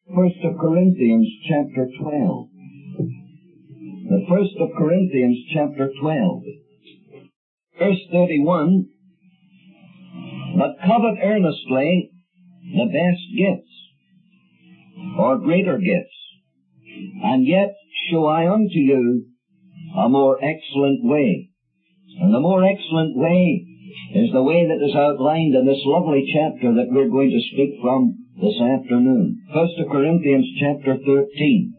1 Corinthians chapter 12. The 1 Corinthians chapter 12. Verse 31. But covet earnestly the best gifts, or greater gifts, and yet show I unto you a more excellent way. And the more excellent way is the way that is outlined in this lovely chapter that we're going to speak from this afternoon. 1 Corinthians chapter 13.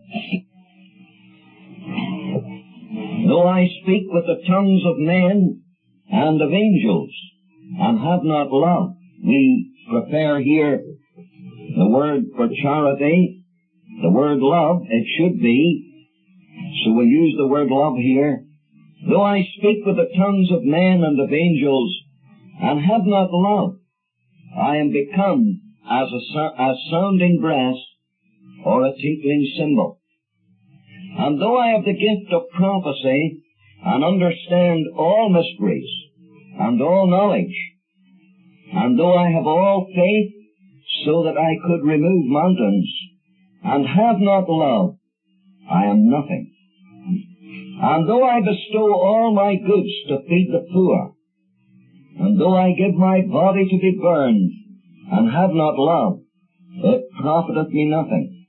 Though I speak with the tongues of men and of angels, and have not love. We prepare here the word for charity, the word love, it should be. So we'll use the word love here. Though I speak with the tongues of men and of angels, and have not love, I am become as a sounding brass, or a tinkling cymbal. And though I have the gift of prophecy, and understand all mysteries, and all knowledge, and though I have all faith, so that I could remove mountains, and have not love, I am nothing. And though I bestow all my goods to feed the poor, and though I give my body to be burned, and have not love, it profiteth me nothing.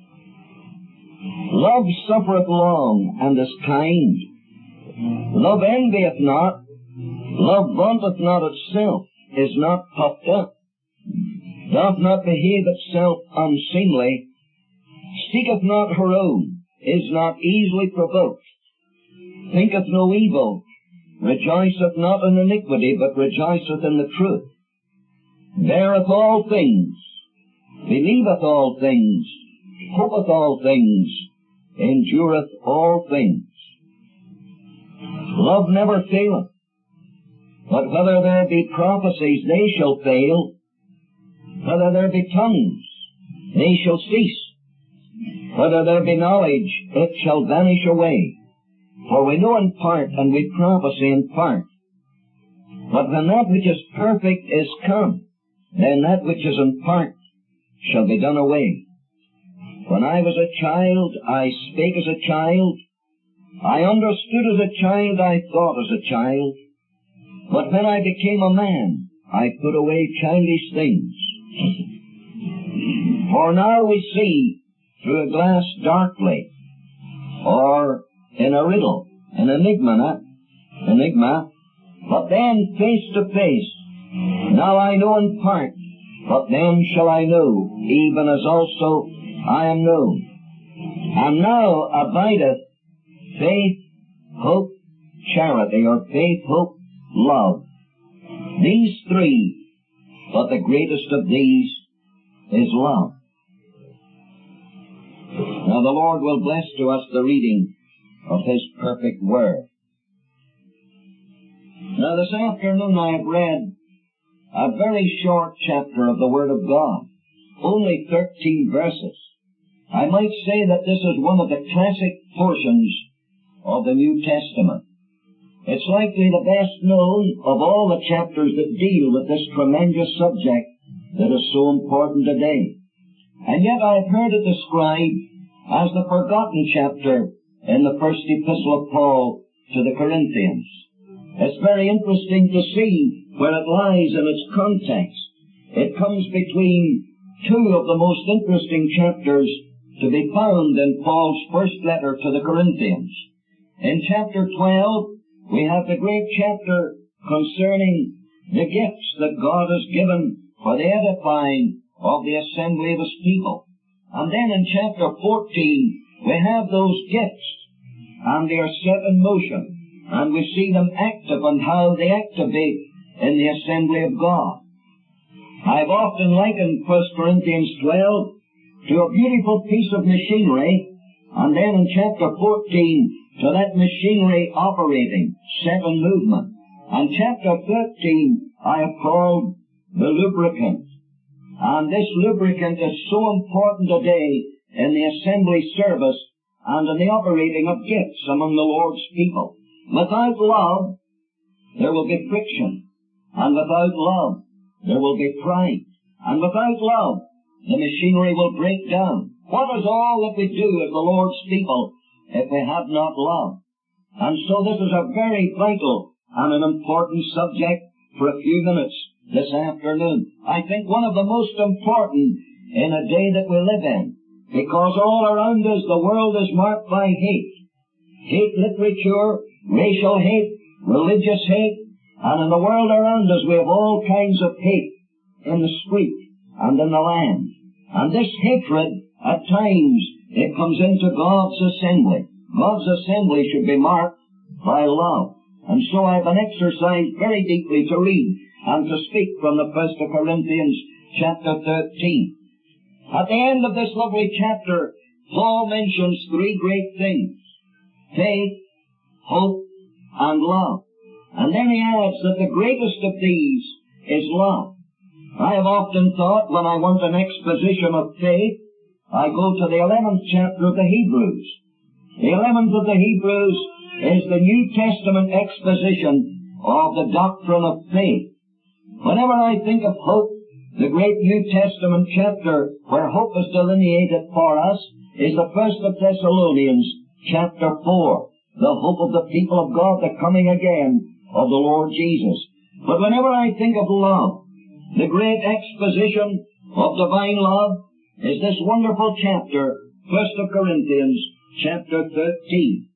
Love suffereth long, and is kind. Love envieth not. Love vaunteth not itself, is not puffed up, doth not behave itself unseemly, seeketh not her own, is not easily provoked, thinketh no evil, rejoiceth not in iniquity, but rejoiceth in the truth, beareth all things, believeth all things, hopeth all things, endureth all things. Love never faileth. But whether there be prophecies, they shall fail. Whether there be tongues, they shall cease. Whether there be knowledge, it shall vanish away. For we know in part, and we prophesy in part. But when that which is perfect is come, then that which is in part shall be done away. When I was a child, I spake as a child. I understood as a child, I thought as a child. But when I became a man, I put away childish things. For now we see through a glass darkly, or in a riddle, an enigma, but then face to face. Now I know in part, but then shall I know, even as also I am known. And now abideth faith, hope, charity, or faith, hope, love. These three, but the greatest of these is love. Now the Lord will bless to us the reading of His perfect Word. Now this afternoon I have read a very short chapter of the Word of God, only 13 verses. I might say that this is one of the classic portions of the New Testament. It's likely the best known of all the chapters that deal with this tremendous subject that is so important today. And yet I've heard it described as the forgotten chapter in the first epistle of Paul to the Corinthians. It's very interesting to see where it lies in its context. It comes between two of the most interesting chapters to be found in Paul's first letter to the Corinthians. In chapter 12, we have the great chapter concerning the gifts that God has given for the edifying of the assembly of His people. And then in chapter 14, we have those gifts, and they are set in motion, and we see them active and how they activate in the assembly of God. I've often likened 1 Corinthians 12 to a beautiful piece of machinery, and then in chapter 14 to that machinery operating, set in movement. And chapter 13 I have called the lubricant. And this lubricant is so important today in the assembly service and in the operating of gifts among the Lord's people. Without love, there will be friction. And without love, there will be pride. And without love, The machinery will break down. What is all that we do as the Lord's people if we have not love? And so this is a very vital and an important subject for a few minutes this afternoon. I think one of the most important in a day that we live in, because all around us the world is marked by hate. Hate literature, racial hate, religious hate, and in the world around us we have all kinds of hate in the street and in the land. And this hatred, at times, it comes into God's assembly. God's assembly should be marked by love. And so I've been exercised very deeply to read and to speak from the 1 Corinthians chapter 13. At the end of this lovely chapter, Paul mentions three great things: faith, hope, and love. And then he adds that the greatest of these is love. I have often thought when I want an exposition of faith, I go to the 11th chapter of the Hebrews. The 11th of the Hebrews is the New Testament exposition of the doctrine of faith. Whenever I think of hope, the great New Testament chapter where hope is delineated for us is the 1st of Thessalonians chapter 4, the hope of the people of God, the coming again of the Lord Jesus. But whenever I think of love, the great exposition of divine love is this wonderful chapter, 1 of Corinthians chapter 13.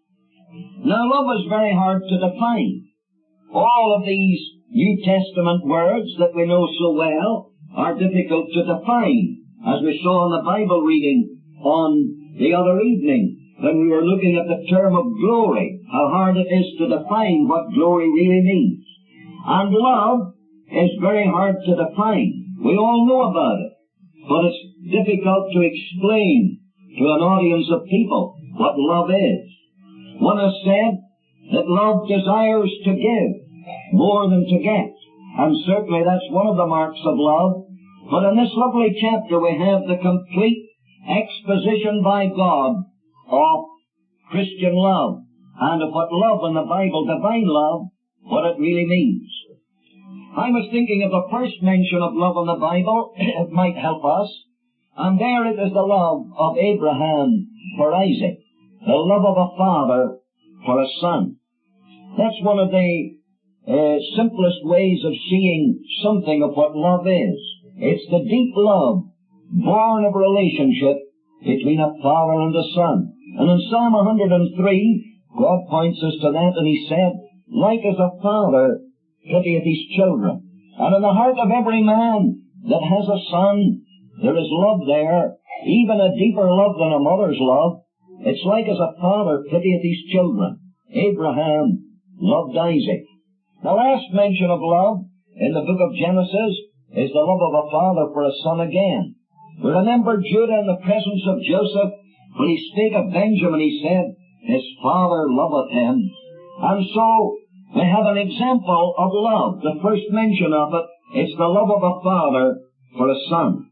Now love is very hard to define. All of these New Testament words that we know so well are difficult to define, as we saw in the Bible reading on the other evening when we were looking at the term of glory, how hard it is to define what glory really means. And love is very hard to define. We all know about it, but it's difficult to explain to an audience of people what love is. One has said that love desires to give more than to get, and certainly that's one of the marks of love. But in this lovely chapter we have the complete exposition by God of Christian love, and of what love in the Bible, divine love, what it really means. I was thinking of the first mention of love in the Bible. It might help us. And there it is, the love of Abraham for Isaac, the love of a father for a son. That's one of the simplest ways of seeing something of what love is. It's the deep love born of relationship between a father and a son. And in Psalm 103, God points us to that, and he said, like as a father pitieth his children. And in the heart of every man that has a son, there is love there, even a deeper love than a mother's love. It's like as a father pitieth his children. Abraham loved Isaac. The last mention of love in the book of Genesis is the love of a father for a son again. We remember Judah in the presence of Joseph, when he spake of Benjamin, he said, his father loveth him. And so we have an example of love. The first mention of it, it's the love of a father for a son.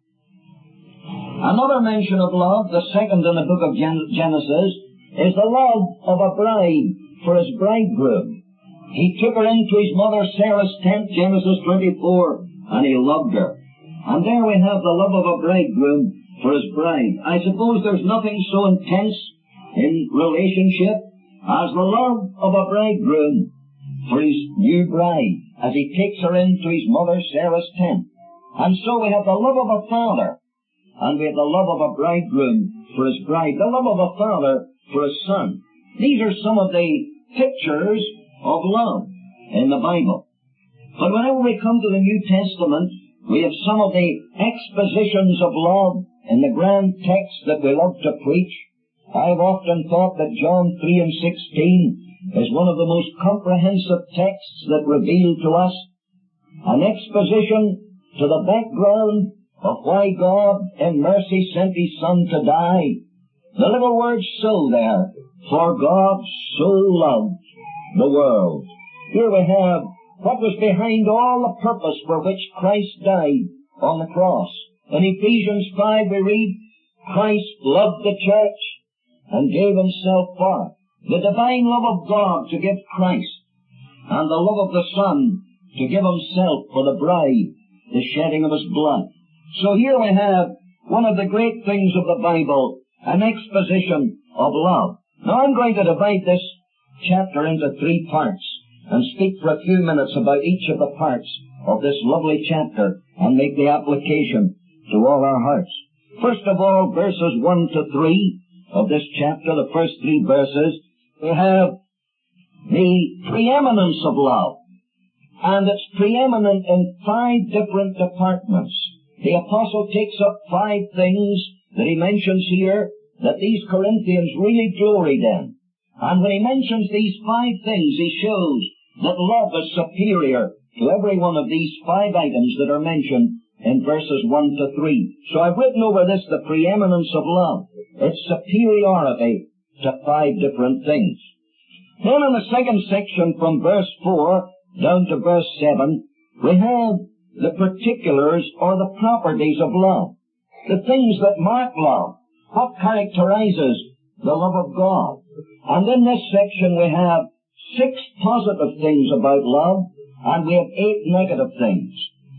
Another mention of love, the second in the book of Genesis, is the love of a bride for his bridegroom. He took her into his mother Sarah's tent, Genesis 24, and he loved her. And there we have the love of a bridegroom for his bride. I suppose there's nothing so intense in relationship as the love of a bridegroom for his new bride, as he takes her into his mother Sarah's tent. And so we have the love of a father, and we have the love of a bridegroom for his bride, the love of a father for his son. These are some of the pictures of love in the Bible. But whenever we come to the New Testament, we have some of the expositions of love in the grand text that we love to preach. I've often thought that John 3 and 16 is one of the most comprehensive texts that reveal to us an exposition to the background of why God in mercy sent his Son to die. The little word so there, for God so loved the world. Here we have what was behind all the purpose for which Christ died on the cross. In Ephesians 5 we read, Christ loved the church and gave himself for it. The divine love of God to give Christ, and the love of the Son to give himself for the bride, the shedding of his blood. So here we have one of the great things of the Bible, an exposition of love. Now I'm going to divide this chapter into 3 parts and speak for a few minutes about each of the parts of this lovely chapter and make the application to all our hearts. First of all, verses 1 to 3 of this chapter, the first 3 verses, we have the preeminence of love. And it's preeminent in 5 different departments. The apostle takes up 5 things that he mentions here that these Corinthians really gloried in. And when he mentions these 5 things, he shows that love is superior to every one of these 5 items that are mentioned in verses 1 to 3. So I've written over this the preeminence of love, its superiority to 5 different things. Then in the second section from verse 4 down to verse 7, we have the particulars or the properties of love, the things that mark love, what characterizes the love of God. And in this section we have 6 positive things about love, and we have 8 negative things.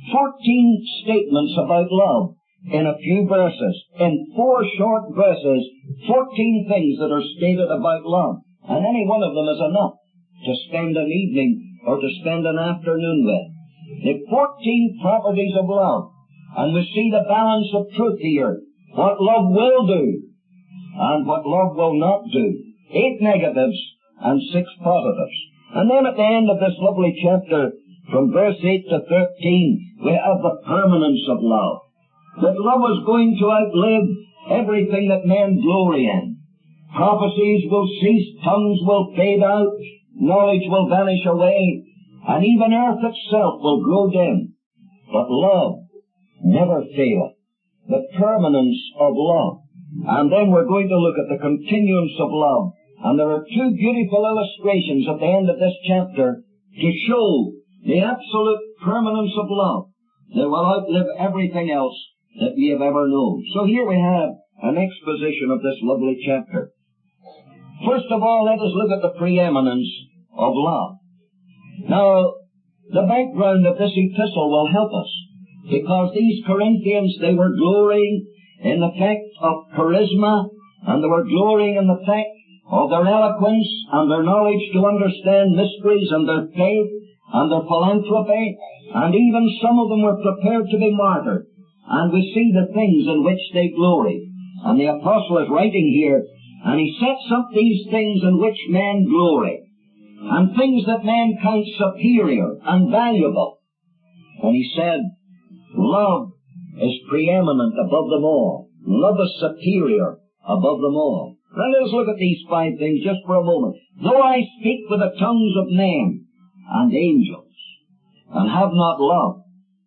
14 statements about love in a few verses. In 4 short verses, 14 things that are stated about love. And any one of them is enough to spend an evening or to spend an afternoon with. The 14 properties of love. And we see the balance of truth here. What love will do and what love will not do. 8 negatives and 6 positives. And then at the end of this lovely chapter, from verse 8 to 13, we have the permanence of love. That love is going to outlive everything that men glory in. Prophecies will cease, tongues will fade out, knowledge will vanish away, and even earth itself will grow dim. But love never faileth. The permanence of love. And then we're going to look at the continuance of love. And there are 2 beautiful illustrations at the end of this chapter to show the absolute permanence of love that will outlive everything else that we have ever known. So here we have an exposition of this lovely chapter. First of all, let us look at the preeminence of love. Now, the background of this epistle will help us, because these Corinthians, they were glorying in the fact of charisma, and they were glorying in the fact of their eloquence and their knowledge to understand mysteries and their faith and their philanthropy, and even some of them were prepared to be martyred. And we see the things in which they glory. And the apostle is writing here, and he sets up these things in which men glory, and things that men count superior and valuable. And he said, love is preeminent above them all. Love is superior above them all. Now let us look at these 5 things just for a moment. Though I speak with the tongues of men and angels, and have not love,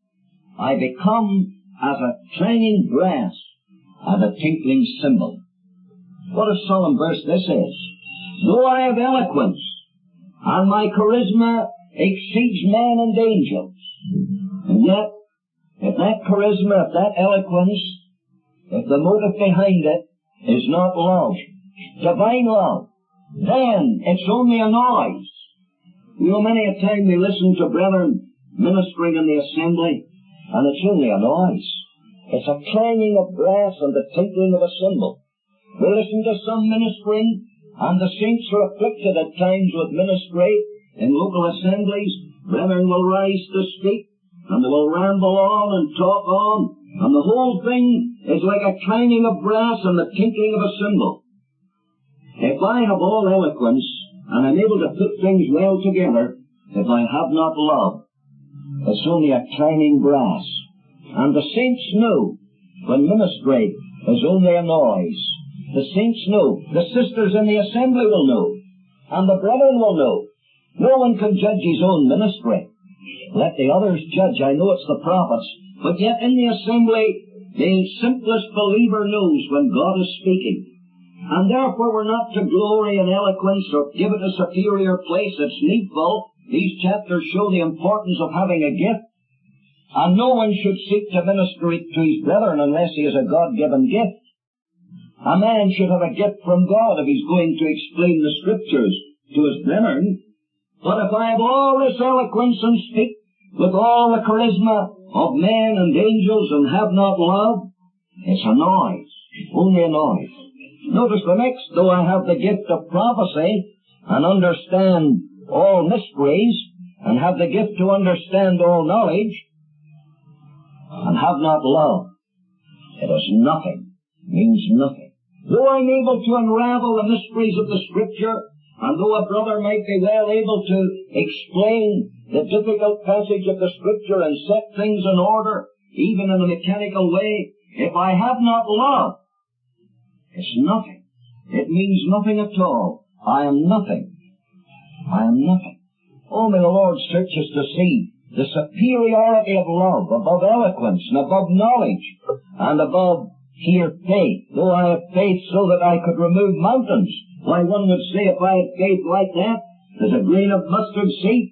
I become as a clanging brass and a tinkling cymbal. What a solemn verse this is. Though I have eloquence, and my charisma exceeds men and angels, and yet, if that charisma, if that eloquence, if the motive behind it is not love, divine love, then it's only a noise. You know, many a time we listen to brethren ministering in the assembly, and it's only a noise. It's a clanging of brass and the tinkling of a cymbal. We listen to some ministering, and the saints are afflicted at times with ministry in local assemblies. Brethren will rise to speak, and they will ramble on and talk on, and the whole thing is like a clanging of brass and the tinkling of a cymbal. If I have all eloquence, and I'm able to put things well together, if I have not love, it's only a clanging brass. And the saints know when ministry is only a noise. The saints know. The sisters in the assembly will know. And the brethren will know. No one can judge his own ministry. Let the others judge. I know it's the prophets. But yet in the assembly, the simplest believer knows when God is speaking. And therefore we're not to glory in eloquence or give it a superior place. It's needful. These chapters show the importance of having a gift. And no one should seek to minister to his brethren unless he has a God-given gift. A man should have a gift from God if he's going to explain the Scriptures to his brethren. But if I have all this eloquence and speak with all the charisma of men and angels and have not love, it's a noise, only a noise. Notice the next, though I have the gift of prophecy and understand all mysteries and have the gift to understand all knowledge and have not love, it is nothing, means nothing. Though I'm able to unravel the mysteries of the Scripture, and though a brother might be well able to explain the difficult passage of the Scripture and set things in order, even in a mechanical way, if I have not love, it's nothing. It means nothing at all. I am nothing. I am nothing. Only the Lord searches to see the superiority of love above eloquence and above knowledge and above here faith. Though I have faith so that I could remove mountains, why, one would say if I had faith like that, there's a grain of mustard seed.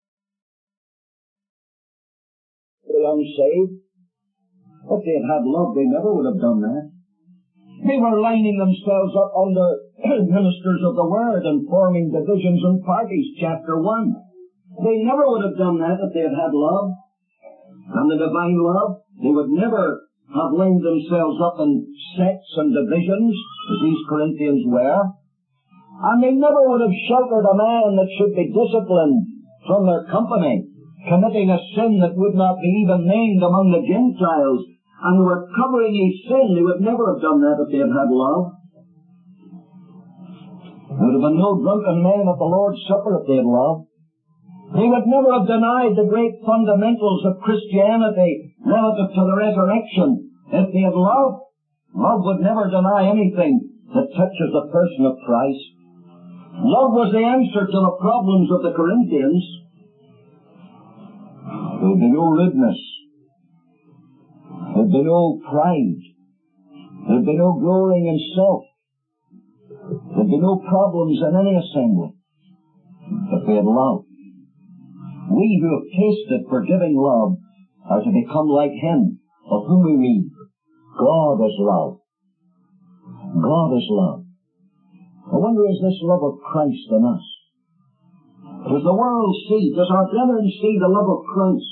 The unsaved, if they had had love, they never would have done that. They were lining themselves up under ministers of the Word and forming divisions and parties, chapter 1. They never would have done that if they had had love and the divine love. They would never have lined themselves up in sects and divisions, as these Corinthians were. And they never would have sheltered a man that should be disciplined from their company, committing a sin that would not be even named among the Gentiles, and they were covering his sin. They would never have done that if they had had love. There would have been no drunken men at the Lord's Supper if they had love. They would never have denied the great fundamentals of Christianity relative to the resurrection if they had love. Love would never deny anything that touches the person of Christ. Love was the answer to the problems of the Corinthians. There would be no lewdness. There would be no pride. There would be no glorying in self. There would be no problems in any assembly if they had love. We who have tasted forgiving love are to become like Him, of whom we read, God is love. God is love. I wonder, is this love of Christ in us? Does the world see, does our brethren see the love of Christ?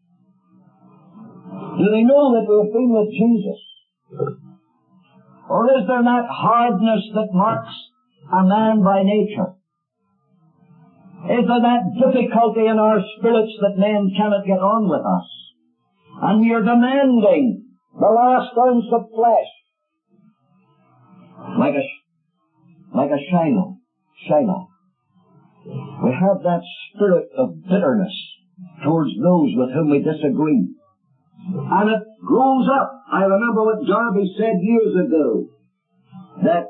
Do they know that we have been with Jesus? Or is there that hardness that marks a man by nature? Is there that difficulty in our spirits that men cannot get on with us? And we are demanding the last ounce of flesh. Like a Shiloh. We have that spirit of bitterness towards those with whom we disagree. And it grows up. I remember what Darby said years ago, that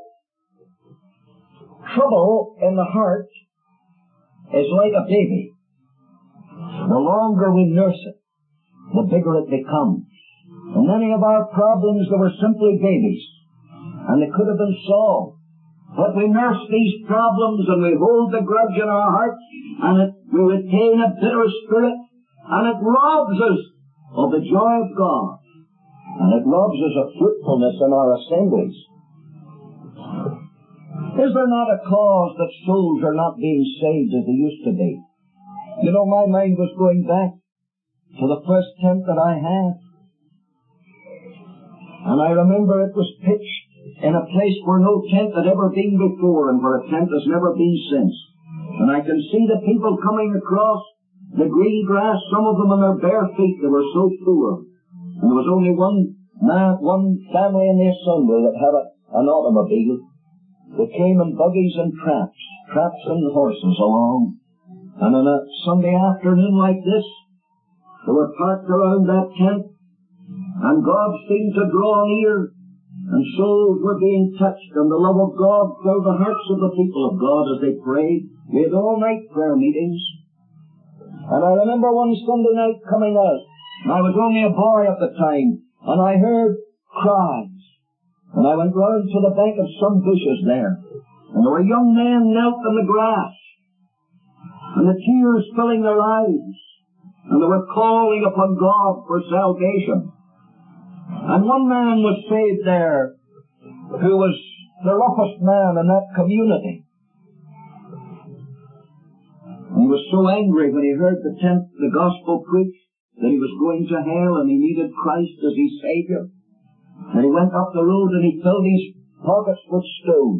trouble in the heart is like a baby. The longer we nurse it, the bigger it becomes. And many of our problems, they were simply babies, and they could have been solved. But we nurse these problems and we hold the grudge in our heart, and we retain a bitter spirit, and it robs us of the joy of God, and it robs us of fruitfulness in our assemblies. Is there not a cause that souls are not being saved as they used to be? You know, my mind was going back to the first tent that I had, and I remember it was pitched in a place where no tent had ever been before, and where a tent has never been since. And I can see the people coming across the green grass, some of them on their bare feet, they were so poor. And there was only one family in the assembly that had an automobile. They came in buggies and traps and horses along. And on a Sunday afternoon like this, they were parked around that tent, and God seemed to draw near, and souls were being touched, and the love of God filled the hearts of the people of God as they prayed. We had all-night prayer meetings. And I remember one Sunday night coming out, and I was only a boy at the time, and I heard cries. And I went round to the bank of some bushes there, and there were young men knelt in the grass, and the tears filling their eyes, and they were calling upon God for salvation. And one man was saved there, who was the roughest man in that community. He was so angry when he heard the gospel preached. that he was going to hell and he needed Christ as his Savior. And he went up the road and he filled his pockets with stones.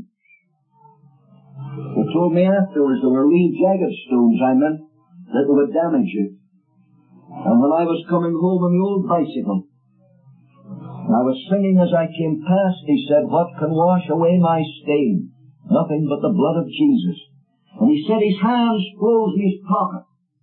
He told me afterwards they were real jagged stones, I meant, that they would damage you. And when I was coming home on the old bicycle, I was singing as I came past, he said, "What can wash away my stain? Nothing but the blood of Jesus." And he said his hands closed in his pocket.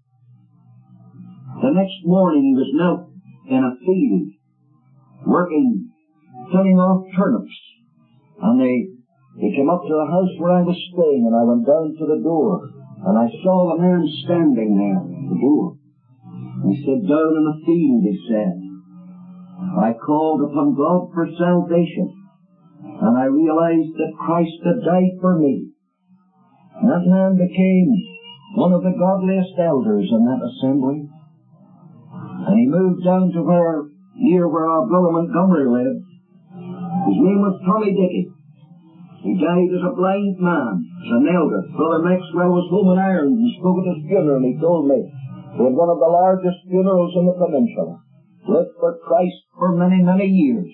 The next morning he was knelt in a field, working, filling off turnips. And they came up to the house where I was staying, and I went down to the door, and I saw the man standing there at the door. He said, "Down in the field," he said, "I called upon God for salvation, and I realized that Christ had died for me." And that man became one of the godliest elders in that assembly. And he moved down to near where our brother Montgomery lived. His name was Tommy Dickey. He died as a blind man, as an elder. Brother Maxwell was home in Ireland and spoke at his funeral, and he told me he had one of the largest funerals in the peninsula. Lived for Christ for many, many years.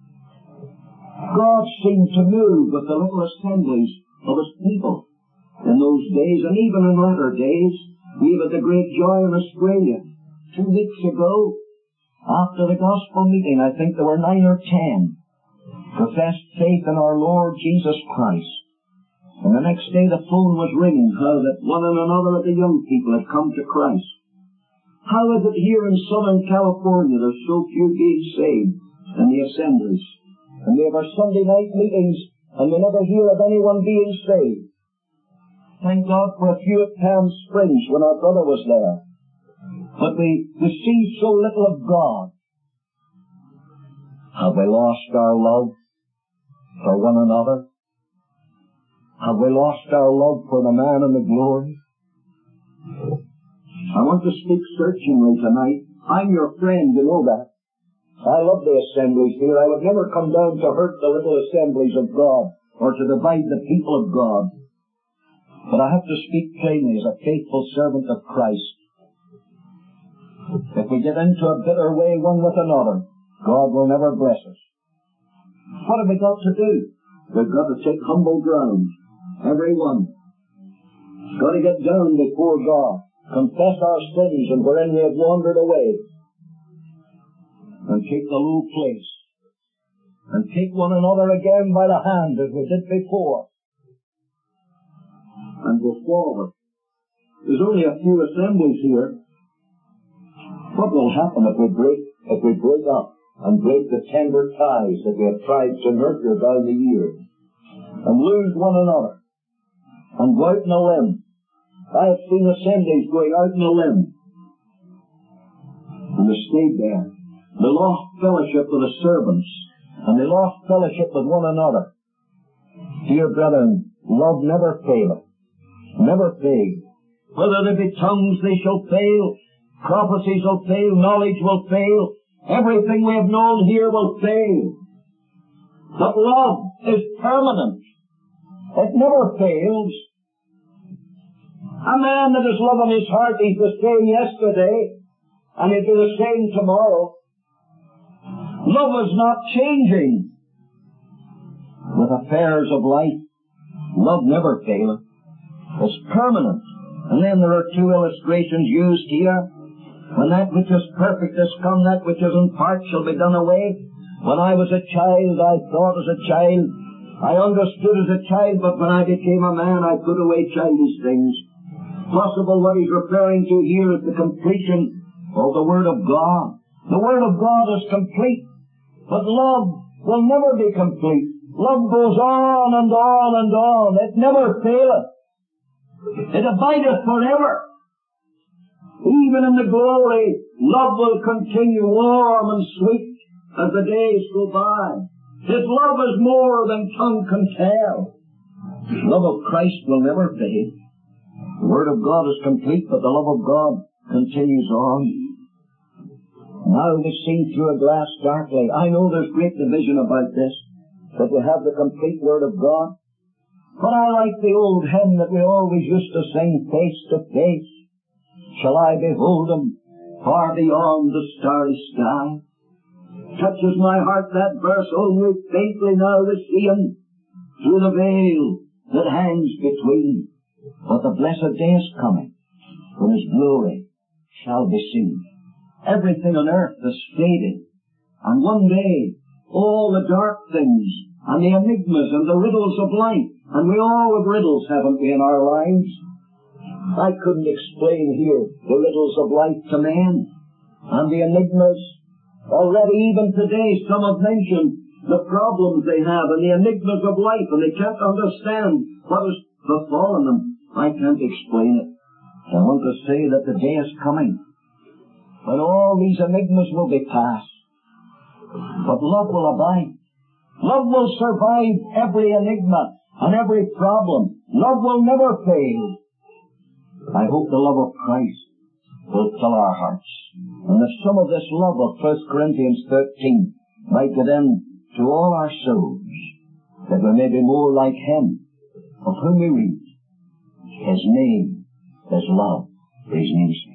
God seemed to move with the little assemblies of his people in those days, and even in latter days. We had the great joy in Australia. 2 weeks ago, after the gospel meeting, I think there were 9 or 10 professed faith in our Lord Jesus Christ. And the next day the phone was ringing how that one and another of the young people had come to Christ. How is it here in Southern California there's so few being saved in the assemblies? And we have our Sunday night meetings and we never hear of anyone being saved. Thank God for a few at Palm Springs when our brother was there. But we see so little of God. Have we lost our love for one another? Have we lost our love for the man and the glory? I want to speak searchingly tonight. I'm your friend, you know that. I love the assemblies here. I would never come down to hurt the little assemblies of God or to divide the people of God. But I have to speak plainly as a faithful servant of Christ. If we get into a bitter way one with another, God will never bless us. What have we got to do? We've got to take humble ground. Every one. Got to get down before God. Confess our sins and wherein we have wandered away. And take the low place. And take one another again by the hand as we did before. And go forward. There's only a few assemblies here. What will happen if we break up and break the tender ties that we have tried to nurture down the years and lose one another and go out on a limb? I have seen assemblies going out on a limb and they stayed there. They lost fellowship with the servants and they lost fellowship with one another. Dear brethren, love never faileth. Never fail. Whether there be tongues, they shall fail. Prophecies will fail. Knowledge will fail. Everything we have known here will fail. But love is permanent. It never fails. A man that has love in his heart, he's the same yesterday, and he'll be the same tomorrow. Love is not changing with affairs of life. Love never faileth. It's permanent. And then there are 2 illustrations used here. When that which is perfect is come, that which is in part shall be done away. When I was a child, I thought as a child. I understood as a child, but when I became a man, I put away childish things. Possible what he's referring to here is the completion of the Word of God. The Word of God is complete, but love will never be complete. Love goes on and on and on. It never faileth. It abideth forever. Even in the glory, love will continue warm and sweet as the days go by. His love is more than tongue can tell. The love of Christ will never fade. The Word of God is complete, but the love of God continues on. Now we see through a glass darkly. I know there's great division about this, that we have the complete Word of God. But I like the old hymn that we always used to sing, face to face. Shall I behold Him far beyond the starry sky. Touches my heart, that verse, only faintly now to see him through the veil that hangs between. But the blessed day is coming, when his glory shall be seen. Everything on earth is fading, and one day all the dark things and the enigmas and the riddles of life, and we all have riddles, haven't we, in our lives? I couldn't explain here the riddles of life to men, and the enigmas. Already even today some have mentioned the problems they have and the enigmas of life, and they can't understand what has befallen them. I can't explain it. I want to say that the day is coming when all these enigmas will be past, but love will abide. Love will survive every enigma and every problem. Love will never fail. I hope the love of Christ will fill our hearts, and that some of this love of 1 Corinthians 13 might get into all our souls, that we may be more like Him, of whom we read, His name is love, for His name's sake.